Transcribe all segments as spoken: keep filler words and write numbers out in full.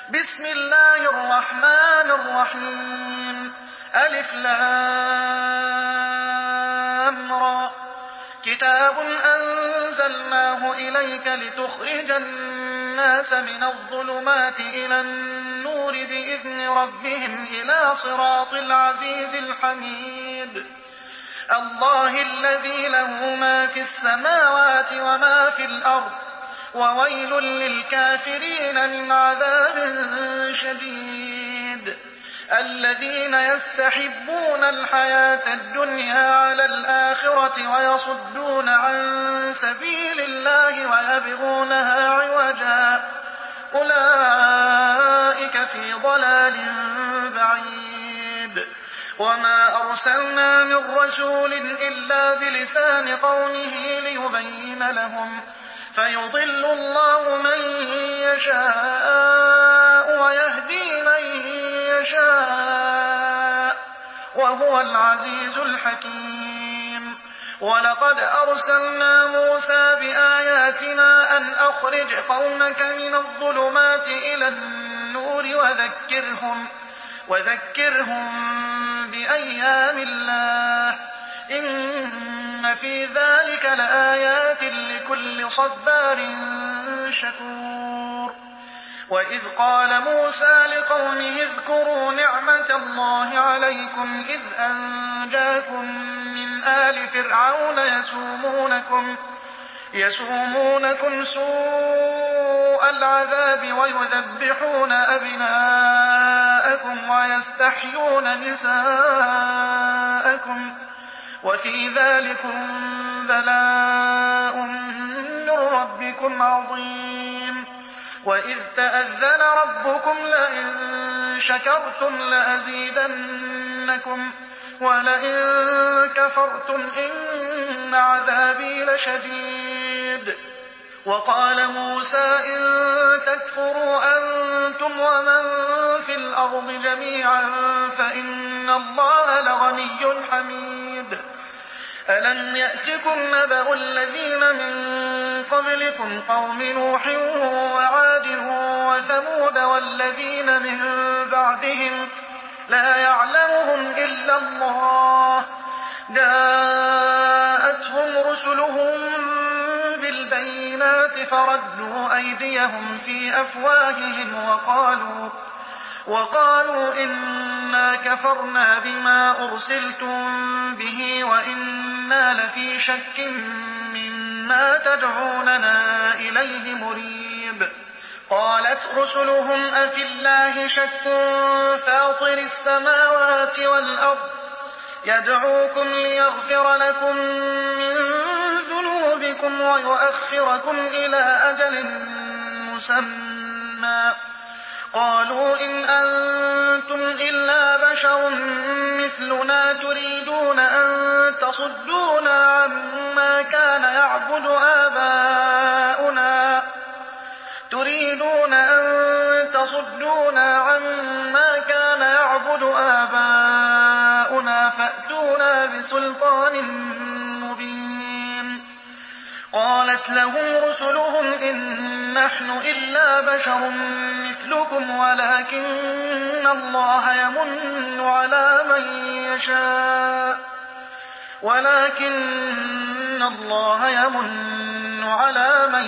بسم الله الرحمن الرحيم ألف لام را كتاب أنزلناه إليك لتخرج الناس من الظلمات إلى النور بإذن ربهم إلى صراط العزيز الحميد الله الذي له ما في السماوات وما في الأرض وويل للكافرين من عذاب شديد الذين يستحبون الحياة الدنيا على الآخرة ويصدون عن سبيل الله ويبغونها عوجا أولئك في ضلال بعيد وما أرسلنا من رسول إلا بلسان قومه ليبين لهم فيضل الله من يشاء ويهدي من يشاء وهو العزيز الحكيم ولقد أرسلنا موسى بآياتنا أن أخرج قومك من الظلمات إلى النور وذكرهم, وذكرهم بأيام الله إن في ذلك لآيات لكل صبار شكور وإذ قال موسى لقومه اذكروا نعمة الله عليكم إذ أنجاكم من آل فرعون يسومونكم, يسومونكم سوء العذاب ويذبحون أبناءكم ويستحيون نساءكم وفي ذلكم بلاء من ربكم عظيم وإذ تأذن ربكم لئن شكرتم لأزيدنكم ولئن كفرتم إن عذابي لشديد وقال موسى إن تكفروا أنتم ومن في الأرض جميعا فإن الله لغني حميد ألم يأتكم نبأ الذين من قبلكم قوم نوح وعاد وثمود والذين من بعدهم لا يعلمهم إلا الله جاءتهم رسلهم بالبينات فردوا أيديهم في أفواههم وقالوا وقالوا إنا كفرنا بما أرسلتم به وإنا لفي شك مما تدعوننا إليه مريب قالت رسلهم أفي الله شك فاطر السماوات والأرض يدعوكم ليغفر لكم من ذنوبكم ويؤخركم إلى أجل مسمى قالوا إن أنتم إلا بشر مثلنا تريدون أن تصدونا عما كان يعبد آباؤنا تريدون أن تصدونا عما كان يعبد آباؤنا فأتونا بسلطان مبين قالت لهم رسلهم إن نحن إلا بشر مثلكم ولكن الله يمن على من يشاء ولكن الله يمن على من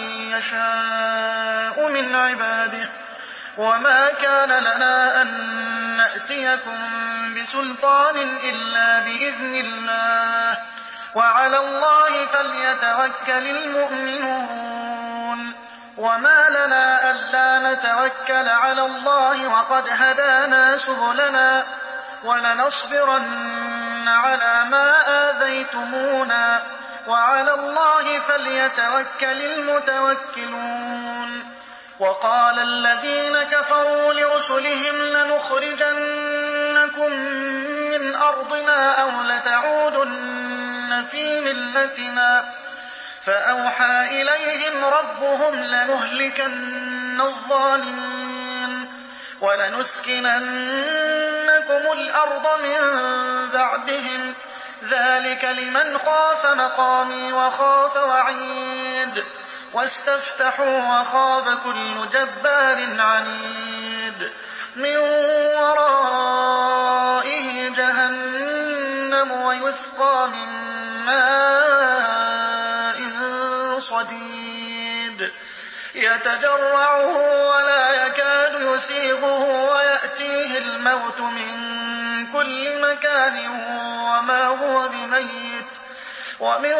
يشاء من عباده وما كان لنا أن نأتيكم بسلطان إلا بإذن الله وعلى الله فليتوكل المؤمنون وما لنا ألا نتوكل على الله وقد هدانا سبلنا ولنصبرن على ما آذيتمونا وعلى الله فليتوكل المتوكلون وقال الذين كفروا لرسلهم لنخرجنكم من أرضنا أو لتعودن في ملتنا فأوحى إليهم ربهم لنهلكن الظالمين ولنسكننكم الأرض من بعدهم ذلك لمن خاف مقامي وخاف وعيد واستفتحوا وخاب كل جبار عنيد من ورائه جهنم ويسقى من ماء صديد يتجرعه ولا يكاد يسيغه ويأتيه الموت من كل مكان وما هو بميت ومن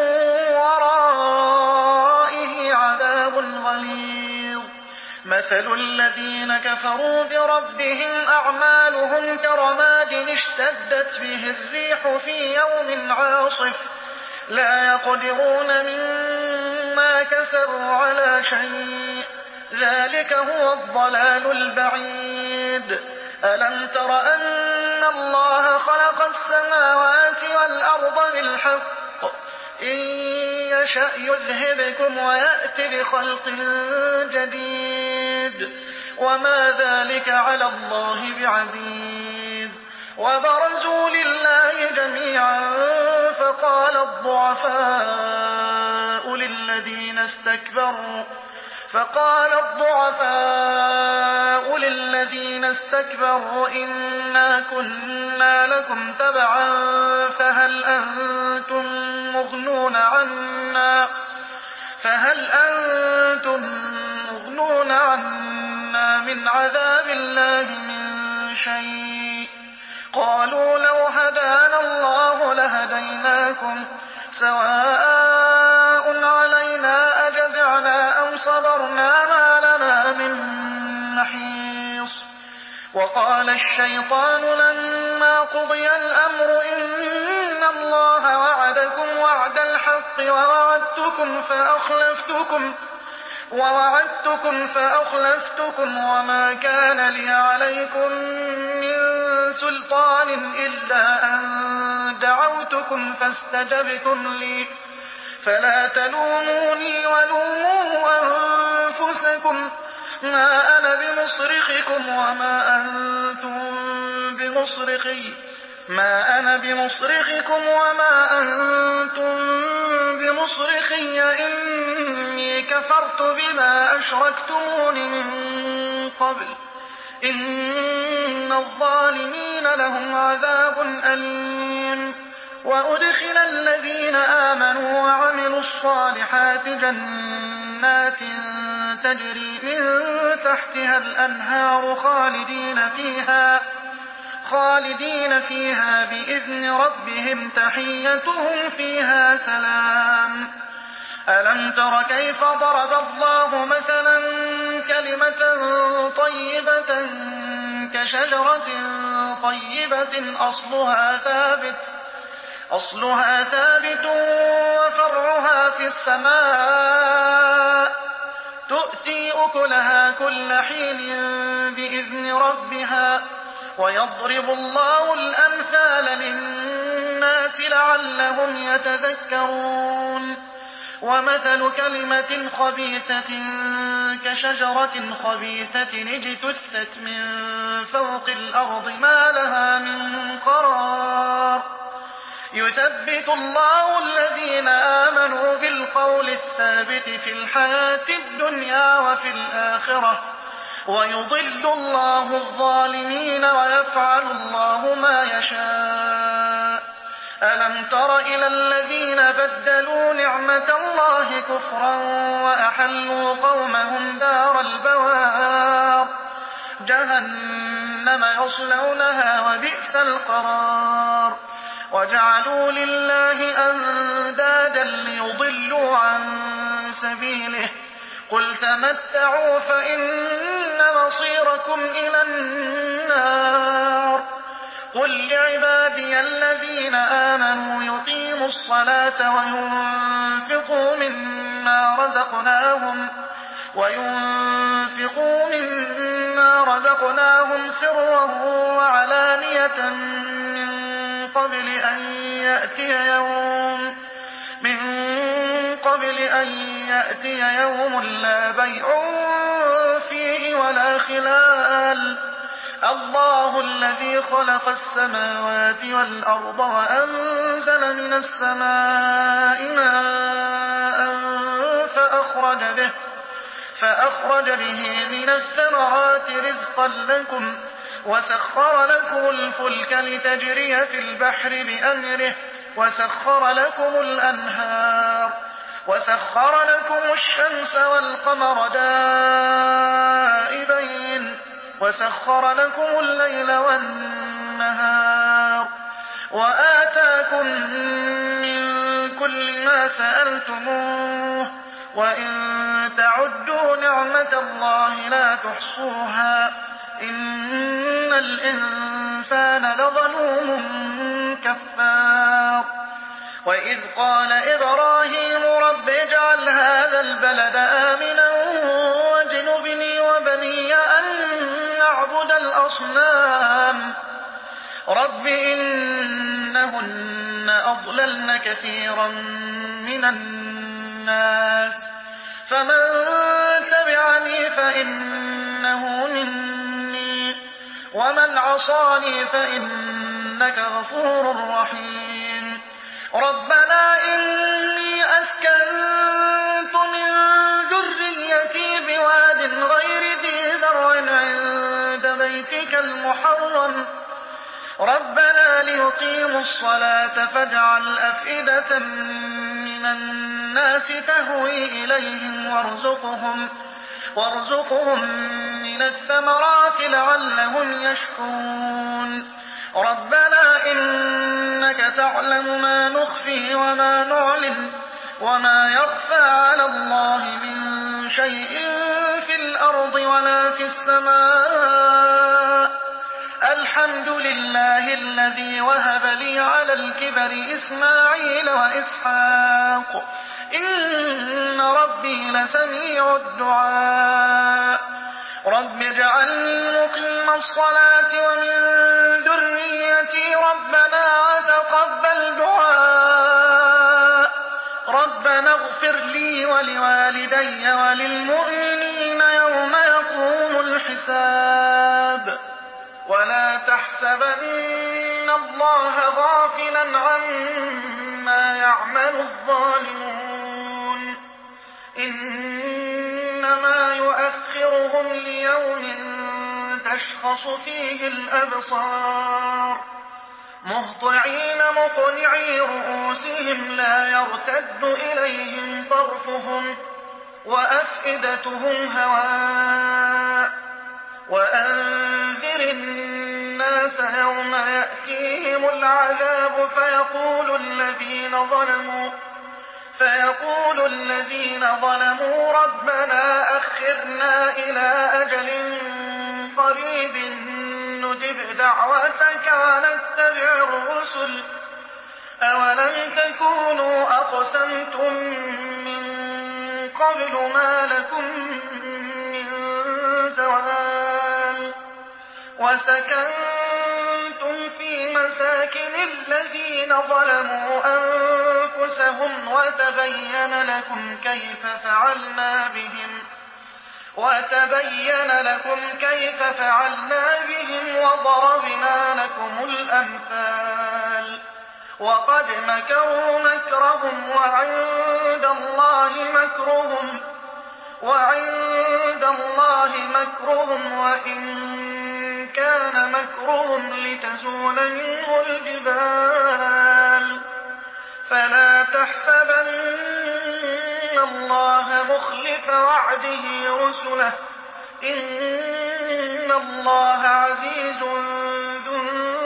ورائه عذاب غليظ. مثل الذين كفروا بربهم أعمالهم كرماد اشتدت به الريح في يوم عاصف لا يقدرون مما كسبوا على شيء ذلك هو الضلال البعيد. ألم تر أن الله خلق السماوات والأرض بالحق إن يشأ يذهبكم ويأتي بخلق جديد وما ذلك على الله بعزيز. وبرزوا لله جميعا فقال الضعفاء للذين استكبروا فقال الضعفاء للذين استكبروا إنا كنا لكم تبعا فهل أنتم مغنون عنا فهل أنتم مغنون عنا من عذاب الله من شيء قالوا لو هدانا الله لهديناكم سواء علينا أجزعنا أم صبرنا ما لنا من محيص. وقال الشيطان لما قضي الأمر إن الله وعدكم وعد الحق ووعدتكم فأخلفتكم ووعدتكم فأخلفتكم وما كان لي عليكم من سلطان إلا أن دعوتكم فاستجبتم لي فلا تلوموني ولوموا أنفسكم ما أنا بمصرخكم وما أنتم بمصرخي ما أنا بمصرخكم وما أنتم بمصرخي إني كفرت بما أشركتمون من قبل إن الظالمين لهم عذاب أليم. وأدخل الذين آمنوا وعملوا الصالحات جنات تجري من تحتها الأنهار خالدين فيها خالدين فيها بإذن ربهم تحيتهم فيها سلام. ألم تر كيف ضرب الله مثلا كلمة طيبة كشجرة طيبة أصلها ثابت أصلها ثابت وفرعها في السماء تؤتي أكلها كل حين بإذن ربها ويضرب الله الأمثال للناس لعلهم يتذكرون. ومثل كلمة خبيثة كشجرة خبيثة اجتثت من فوق الأرض ما لها من قرار يثبت الله الذين آمنوا بالقول الثابت في الحياة الدنيا وفي الآخرة ويضل الله الظالمين ويفعل الله ما يشاء. ألم تر إلى الذين بدلوا نعمة الله كفرا وأحلوا قومهم دار البوار جهنم يصلونها وبئس القرار. وجعلوا لله أندادا ليضلوا عن سبيله قل تمتعوا فإن مصيركم إلى النار. قل لعبادي الذين آمنوا يقيموا الصلاة وينفقوا مما رزقناهم وينفقوا مما رزقناهم سرا وعلانية من قبل أن يأتي يوم من قبل أن يأتي يوم لا بيع فيه ولا خلال. الله الذي خلق السماوات والأرض وأنزل من السماء ماء فأخرج به فأخرج به من الثمرات رزقا لكم وسخر لكم الفلك لتجري في البحر بأمره وسخر لكم الأنهار وسخر لكم الشمس والقمر دائبين وسخر لكم الليل والنهار وآتاكم من كل ما سألتموه وإن تعدوا نعمة الله لا تحصوها إن الإنسان لظلوم كفار وإذ قال إبراهيم رب اجعل هذا البلد آمنا واجنبني وبني أن نعبد الأصنام رب إنهن أضللن كثيرا من الناس فمن تبعني فإنه مني ومن عصاني فإنك غفور رحيم ربنا إني أسكنت من ذريتي بواد غير ذي ذرع عند بيتك المحرم ربنا ليقيموا الصلاة فاجعل أفئدة من الناس تهوي إليهم وارزقهم, وارزقهم من الثمرات لعلهم يشكرون ربنا إنك تعلم ما نخفي وما نعلن وما يخفى على الله من شيء في الأرض ولا في السماء الحمد لله الذي وهب لي على الكبر إسماعيل وإسحاق إن ربي لسميع الدعاء رب اجعلني مقيم الصلاة ومن ذريتي ربنا وتقبل دعاء ربنا اغفر لي ولوالدي وللمؤمنين يوم يقوم الحساب ولا تحسبن الله غافلا عما يعمل الظالمون إنما يؤخرهم ليوم تشخص فيه الأبصار مهطعين مقنعي رؤوسهم لا يرتد إليهم طرفهم وأفئدتهم هواء وأنذر الناس يوم يأتيهم العذاب فيقول الذين ظلموا فيقول الذين ظلموا ربنا أخرنا إلى أجل قريب نجب دعوتك ونتبع الرسل أولم تكونوا أقسمتم من قبل ما لكم من زوال وسكنتم في مساكن الذين ظلموا أنفسهم وتبين لكم كيف فعلنا بهم وتبين لكم كيف فعلنا بهم وضربنا لكم الأمثال وقد مكروا مكرهم وعند الله مكرهم وعند الله مكرهم وإن كان مكرهم لتزول منه الجبال فلا تحسبن الله مخلف وعده رسله إن الله عزيز ذو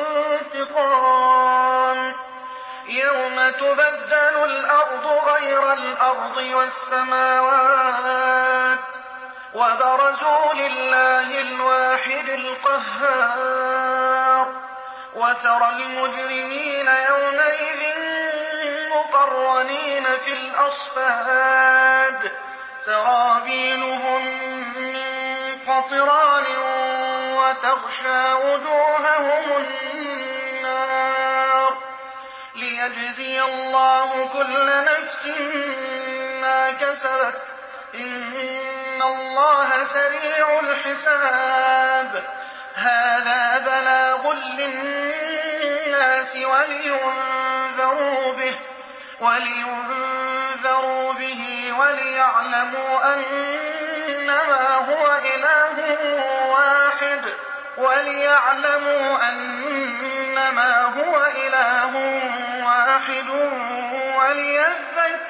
انتقام يوم تبدل الأرض غير الأرض والسماوات وبرزوا لله الواحد القهار وترى المجرمين يومئذ مقرنين في الأصفاد سرابيلهم من قطران وتغشى وجوههم النار ليجزي الله كل نفس ما كسبت إن الله سريع الحساب هذا بلاغ للناس ولينذروا به ولينذروا به وليعلموا أن أنما هو إله واحد وليعلموا أنما هو إله واحد وليذكروا